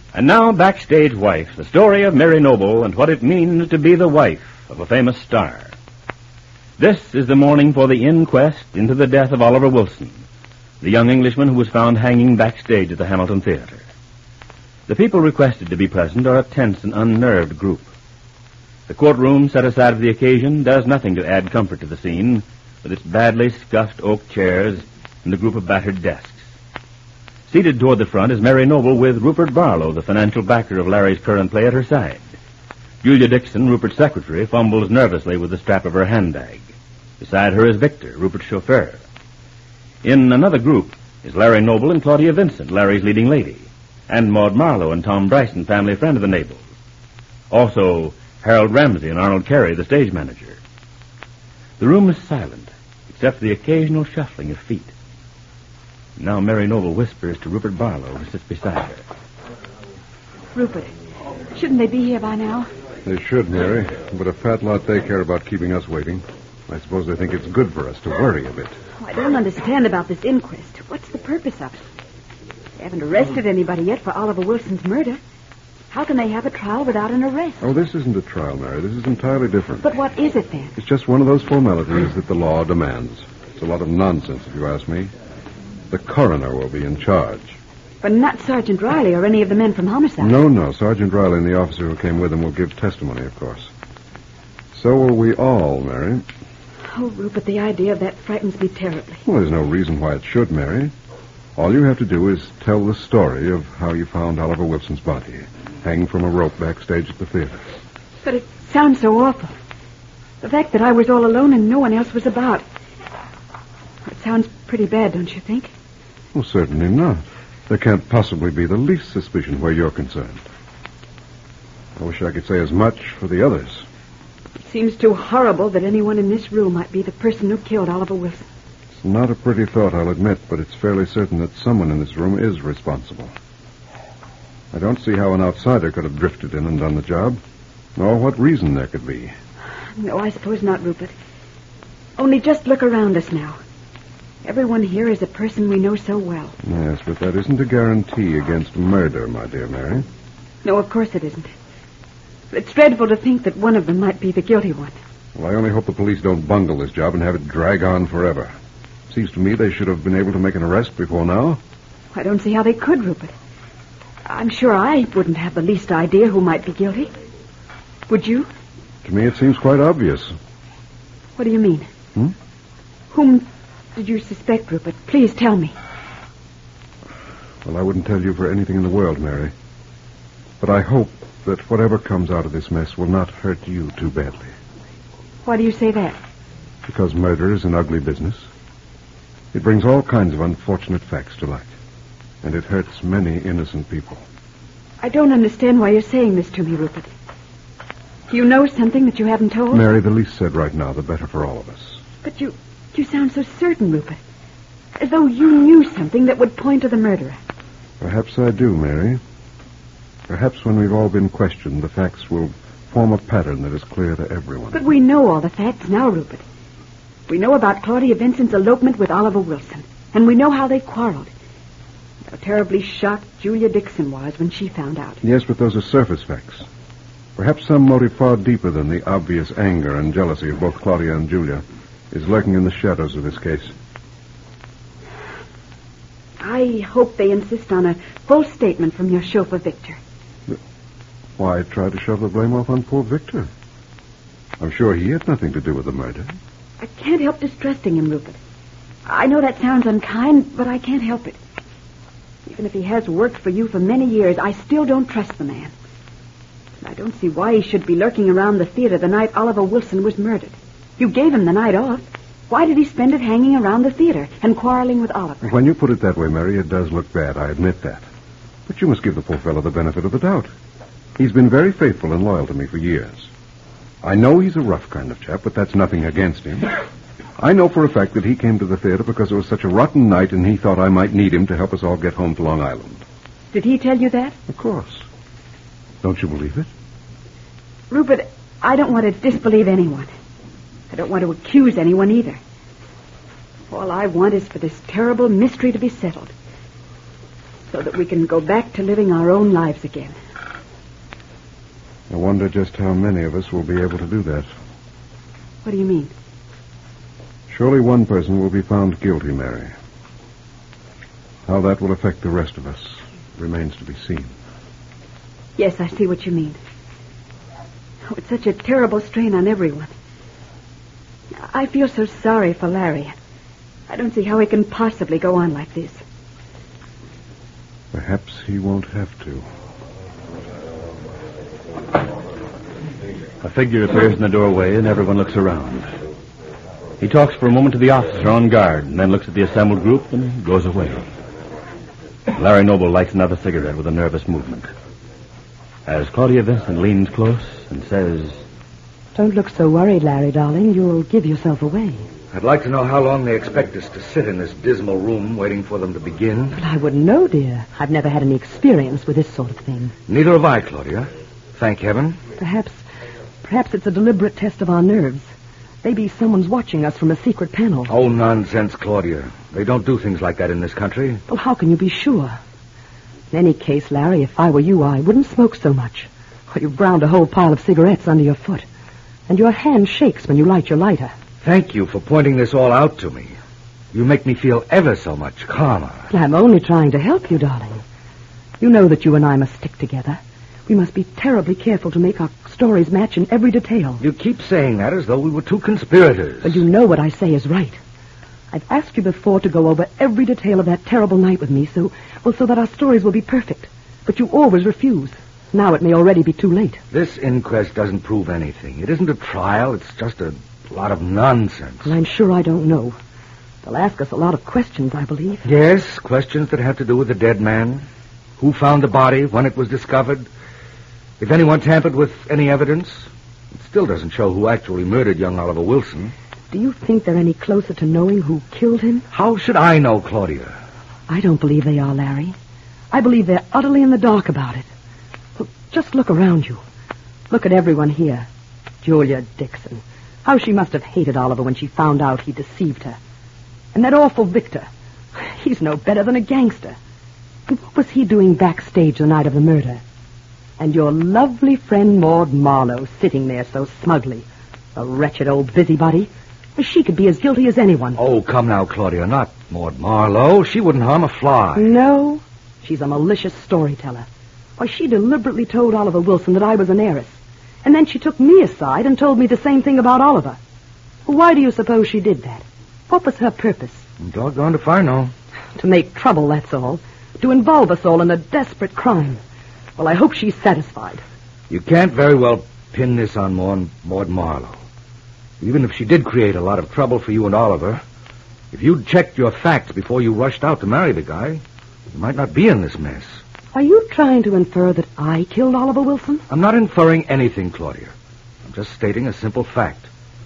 And now, Backstage Wife, the story of Mary Noble and what it means to be the wife of a famous star. This is the morning for the inquest into the death of Oliver Wilson, the young Englishman who was found hanging backstage at the Hamilton Theater. The people requested to be present are a tense and unnerved group. The courtroom set aside for the occasion does nothing to add comfort to the scene, with its badly scuffed oak chairs and a group of battered desks. Seated toward the front is Mary Noble with Rupert Barlow, the financial backer of Larry's current play, at her side. Julia Dixon, Rupert's secretary, fumbles nervously with the strap of her handbag. Beside her is Victor, Rupert's chauffeur. In another group is Larry Noble and Claudia Vincent, Larry's leading lady, and Maud Marlowe and Tom Bryson, family friend of the Nables. Also, Harold Ramsey and Arnold Carey, the stage manager. The room is silent, except for the occasional shuffling of feet. Now Mary Noble whispers to Rupert Barlow, who sits beside her. Rupert, shouldn't they be here by now? They should, Mary, but a fat lot they care about keeping us waiting. I suppose they think it's good for us to worry a bit. Oh, I don't understand about this inquest. What's the purpose of it? They haven't arrested anybody yet for Oliver Wilson's murder. How can they have a trial without an arrest? Oh, this isn't a trial, Mary. This is entirely different. But what is it then? It's just one of those formalities that the law demands. It's a lot of nonsense, if you ask me. The coroner will be in charge. But not Sergeant Riley or any of the men from Homicide. No. Sergeant Riley and the officer who came with him will give testimony, of course. So will we all, Mary. Oh, Rupert, the idea of that frightens me terribly. Well, there's no reason why it should, Mary. All you have to do is tell the story of how you found Oliver Wilson's body, hanging from a rope backstage at the theater. But it sounds so awful. The fact that I was all alone and no one else was about. It sounds pretty bad, don't you think? Well, certainly not. There can't possibly be the least suspicion where you're concerned. I wish I could say as much for the others. It seems too horrible that anyone in this room might be the person who killed Oliver Wilson. It's not a pretty thought, I'll admit, but it's fairly certain that someone in this room is responsible. I don't see how an outsider could have drifted in and done the job, nor what reason there could be. No, I suppose not, Rupert. Only just look around us now. Everyone here is a person we know so well. Yes, but that isn't a guarantee against murder, my dear Mary. No, of course it isn't. It's dreadful to think that one of them might be the guilty one. Well, I only hope the police don't bungle this job and have it drag on forever. Seems to me they should have been able to make an arrest before now. I don't see how they could, Rupert. I'm sure I wouldn't have the least idea who might be guilty. Would you? To me, it seems quite obvious. What do you mean? Whom did you suspect, Rupert? Please tell me. Well, I wouldn't tell you for anything in the world, Mary. But I hope that whatever comes out of this mess will not hurt you too badly. Why do you say that? Because murder is an ugly business. It brings all kinds of unfortunate facts to light. And it hurts many innocent people. I don't understand why you're saying this to me, Rupert. Do you know something that you haven't told? Mary, the least said right now, the better for all of us. But you sound so certain, Rupert. As though you knew something that would point to the murderer. Perhaps I do, Mary. Perhaps when we've all been questioned, the facts will form a pattern that is clear to everyone. But we know all the facts now, Rupert. We know about Claudia Vincent's elopement with Oliver Wilson. And we know how they quarreled. How terribly shocked Julia Dixon was when she found out. Yes, but those are surface facts. Perhaps some motive far deeper than the obvious anger and jealousy of both Claudia and Julia is lurking in the shadows of this case. I hope they insist on a full statement from your chauffeur, Victor. Why try to shove the blame off on poor Victor? I'm sure he had nothing to do with the murder. I can't help distrusting him, Rupert. I know that sounds unkind, but I can't help it. Even if he has worked for you for many years, I still don't trust the man. I don't see why he should be lurking around the theater the night Oliver Wilson was murdered. You gave him the night off. Why did he spend it hanging around the theater and quarreling with Oliver? When you put it that way, Mary, it does look bad, I admit that. But you must give the poor fellow the benefit of the doubt. He's been very faithful and loyal to me for years. I know he's a rough kind of chap, but that's nothing against him. I know for a fact that he came to the theater because it was such a rotten night and he thought I might need him to help us all get home to Long Island. Did he tell you that? Of course. Don't you believe it? Rupert, I don't want to disbelieve anyone. I don't want to accuse anyone either. All I want is for this terrible mystery to be settled. so that we can go back to living our own lives again. I wonder just how many of us will be able to do that. What do you mean? Surely one person will be found guilty, Mary. How that will affect the rest of us remains to be seen. Yes, I see what you mean. Oh, it's such a terrible strain on everyone. I feel so sorry for Larry. I don't see how he can possibly go on like this. Perhaps he won't have to. A figure appears in the doorway, and everyone looks around. He talks for a moment to the officer on guard, and then looks at the assembled group and goes away. Larry Noble lights another cigarette with a nervous movement. As Claudia Vincent leans close and says, "Don't look so worried, Larry, darling. You'll give yourself away." I'd like to know how long they expect us to sit in this dismal room waiting for them to begin. But I wouldn't know, dear. I've never had any experience with this sort of thing. Neither have I, Claudia. Thank heaven. Perhaps it's a deliberate test of our nerves. Maybe someone's watching us from a secret panel. Oh, nonsense, Claudia. They don't do things like that in this country. Well, how can you be sure? In any case, Larry, if I were you, I wouldn't smoke so much. Or you've ground a whole pile of cigarettes under your foot. And your hand shakes when you light your lighter. Thank you for pointing this all out to me. You make me feel ever so much calmer. But I'm only trying to help you, darling. You know that you and I must stick together. We must be terribly careful to make our stories match in every detail. You keep saying that as though we were two conspirators. But you know what I say is right. I've asked you before to go over every detail of that terrible night with me so that our stories will be perfect. But you always refuse. Now it may already be too late. This inquest doesn't prove anything. It isn't a trial. It's just a lot of nonsense. Well, I'm sure I don't know. They'll ask us a lot of questions, I believe. Yes, questions that have to do with the dead man. Who found the body, when it was discovered. If anyone tampered with any evidence. It still doesn't show who actually murdered young Oliver Wilson. Do you think they're any closer to knowing who killed him? How should I know, Claudia? I don't believe they are, Larry. I believe they're utterly in the dark about it. Well, just look around you. Look at everyone here. Julia Dixon. How she must have hated Oliver when she found out he deceived her. And that awful Victor. He's no better than a gangster. And what was he doing backstage the night of the murder? And your lovely friend Maud Marlowe sitting there so smugly. A wretched old busybody. She could be as guilty as anyone. Oh, come now, Claudia. Not Maud Marlowe. She wouldn't harm a fly. No. She's a malicious storyteller. Why, she deliberately told Oliver Wilson that I was an heiress. And then she took me aside and told me the same thing about Oliver. Why do you suppose she did that? What was her purpose? I'm doggone if I know. To make trouble, that's all. To involve us all in a desperate crime. Well, I hope she's satisfied. You can't very well pin this on Maud Marlowe. Even if she did create a lot of trouble for you and Oliver, if you'd checked your facts before you rushed out to marry the guy, you might not be in this mess. Are you trying to infer that I killed Oliver Wilson? I'm not inferring anything, Claudia. I'm just stating a simple fact.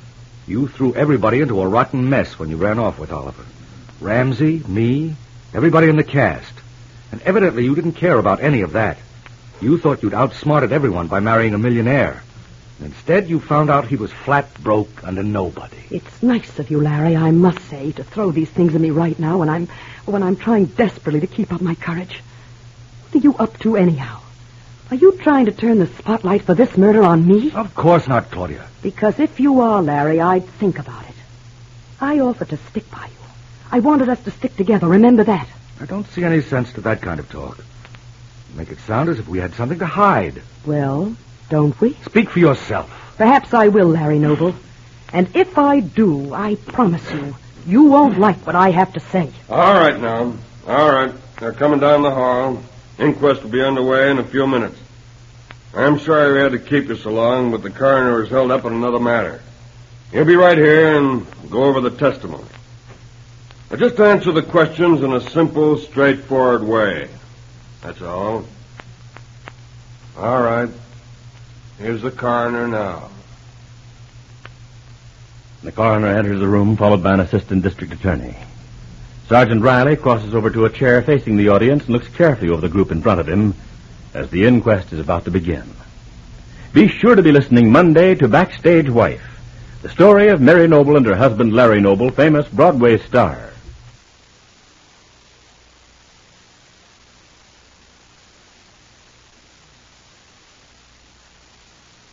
You threw everybody into a rotten mess when you ran off with Oliver. Ramsey, me, everybody in the cast. And evidently you didn't care about any of that. You thought you'd outsmarted everyone by marrying a millionaire. Instead, you found out he was flat broke and a nobody. It's nice of you, Larry, I must say, to throw these things at me right now when I'm trying desperately to keep up my courage. What are you up to anyhow? Are you trying to turn the spotlight for this murder on me? Of course not, Claudia. Because if you are, Larry, I'd think about it. I offered to stick by you. I wanted us to stick together, remember that. I don't see any sense to that kind of talk. You make it sound as if we had something to hide. Well, don't we? Speak for yourself. Perhaps I will, Larry Noble. And if I do, I promise you won't like what I have to say. All right, now. All right. They're coming down the hall. Inquest will be underway in a few minutes. I'm sorry we had to keep you so long, but the coroner is held up on another matter. He'll be right here and go over the testimony. Now, just answer the questions in a simple, straightforward way. That's all. All right. Here's the coroner now. The coroner enters the room, followed by an assistant district attorney. Sergeant Riley crosses over to a chair facing the audience and looks carefully over the group in front of him as the inquest is about to begin. Be sure to be listening Monday to Backstage Wife, the story of Mary Noble and her husband Larry Noble, famous Broadway star.